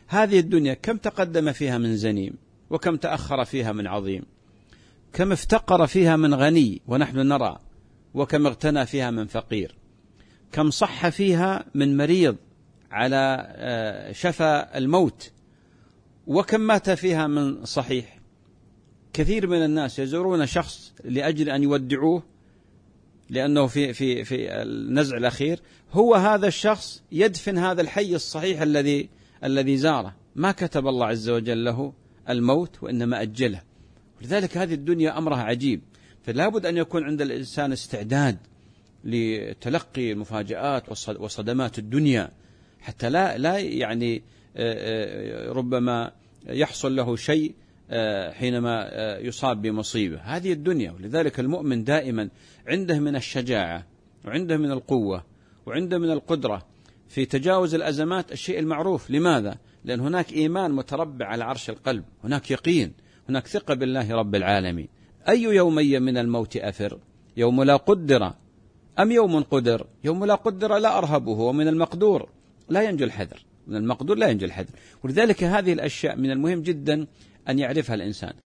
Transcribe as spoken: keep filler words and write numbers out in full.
هذه الدنيا كم تقدم فيها من زنيم، وكم تأخر فيها من عظيم، كم افتقر فيها من غني ونحن نرى، وكم اغتنى فيها من فقير، كم صح فيها من مريض على شفا الموت، وكم مات فيها من صحيح. كثير من الناس يزورون شخص لأجل أن يودعوه، لأنه في في في النزع الأخير هو هذا الشخص يدفن هذا الحي الصحيح الذي الذي زاره، ما كتب الله عز وجل له الموت وإنما أجله. لذلك هذه الدنيا أمرها عجيب، فلا بد أن يكون عند الإنسان استعداد لتلقي المفاجآت وصدمات الدنيا، حتى لا لا يعني ربما يحصل له شيء حينما يصاب بمصيبة. هذه الدنيا. ولذلك المؤمن دائما عنده من الشجاعة وعنده من القوة وعنده من القدرة في تجاوز الأزمات الشيء المعروف. لماذا؟ لأن هناك إيمان متربع على عرش القلب، هناك يقين، هناك ثقة بالله رب العالمين. أي يومي من الموت أفر، يوم لا قدر أم يوم قدر؟ يوم لا قدر لا أرهبه، ومن المقدور لا ينجو الحذر، من المقدور لا ينجو الحذر. ولذلك هذه الأشياء من المهم جدا أن يعرفها الإنسان.